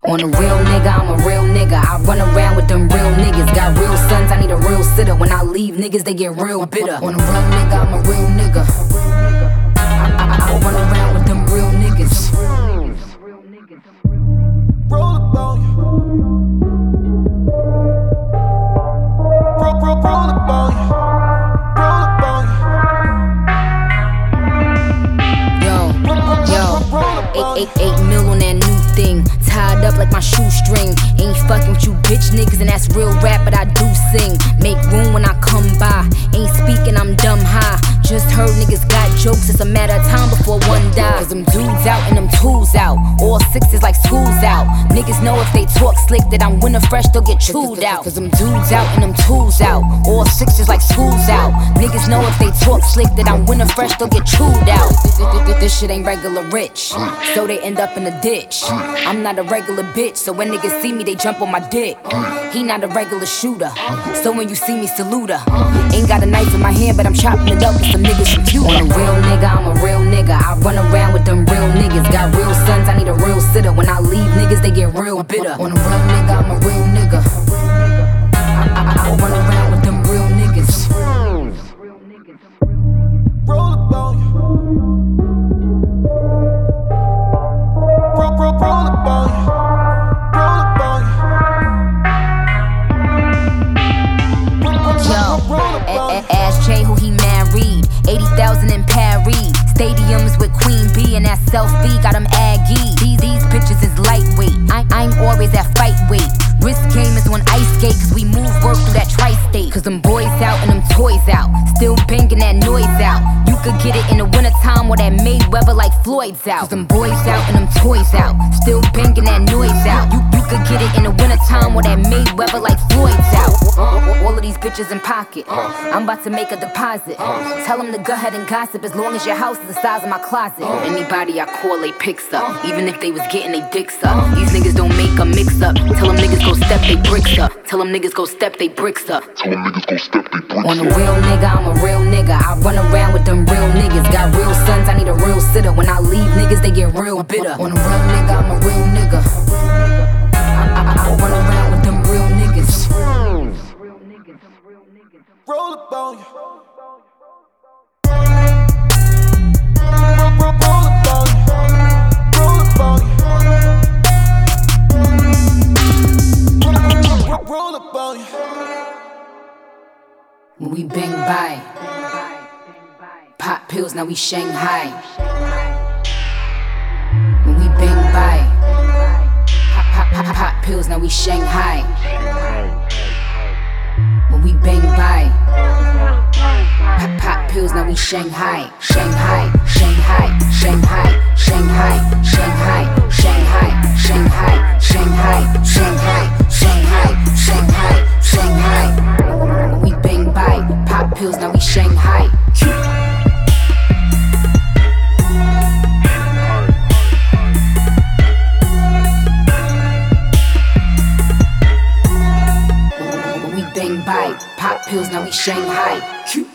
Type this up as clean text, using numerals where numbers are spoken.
On a real nigga, I'm a real nigga. I run around with them real niggas. Got real sons, I need a real sitter. When I leave, niggas, they get real bitter. On a real nigga, I'm a real nigga. I run around with them real niggas. Roll up on you. Roll up on you. Roll up on you. Yo, 8 mil on that new thing. Tied up like my shoestring. Ain't fucking with you bitch niggas, and that's real rap, but I do sing. Make room when I come by. Ain't speaking, I'm dumb high. Just heard niggas got jokes, it's a matter of time before one dies. Cause them dudes out and them tools out. All sixes like school's out. Niggas know if they talk slick that I'm winter fresh, they'll get chewed out. Cause them dudes out and them tools out. All sixes like school's out. Niggas know if they talk slick that I'm winter fresh, they'll get chewed out. This shit ain't regular rich, so they end up in the ditch. I'm not a regular bitch, so when niggas see me, they jump on my dick. He not a regular shooter, so when you see me, salute her. Ain't got a knife in my hand, but I'm chopping it up with some niggas from Cuba. On a real nigga, I'm a real nigga. I run around with them real niggas. Got real sons, I need a real sitter. When I leave, niggas, they get real bitter. On a real nigga, I'm a real nigga. I run around with them real niggas. Roll up on you. Roll up on you. Roll up on you. Yo, ask Jay who he married. 80,000 in Paris. Stadiums with Queen B and that selfie got him aggy. These bitches is lightweight. I'm always at fight weight. Wrist game is on ice skate, cause we move work through that tri-state. Cause them boys out and them toys out. Still banging that noise out. You could get it in the wintertime or that Mayweather like Floyd's out. Cause them boys out and them toys out. Still banging that noise out. You could get it in the wintertime or that Mayweather like Floyd's out. All of these bitches in pocket. I'm about to make a deposit. Tell them to go ahead and gossip as long as your house is the size of my closet. Anybody I call, they picks up. Even if they was getting they dicks up. These niggas don't make a mix up. Tell them niggas go step they bricks up. Tell them niggas go step they bricks up. Tell them niggas go step they bricks up. On a real nigga, I'm a real nigga. I run around with them real niggas. Got real sons, I need a real sitter. When I leave, niggas, they get real bitter. On a real nigga, I'm a real nigga. I run around with them real niggas. Roll up on you. Roll up on you. When we bang by, pop pills, now we Shanghai. When we bang by, pop pills, now we Shanghai. When we bang by, pop pills, now we Shanghai. Shanghai, Shanghai, Shanghai, Shanghai, Shanghai, Shanghai, Shanghai, Shanghai, Shanghai, Shanghai, Shanghai, Shanghai. When we bang by, pop pills, now we Shanghai. When we bang by, pop pills, now we Shanghai.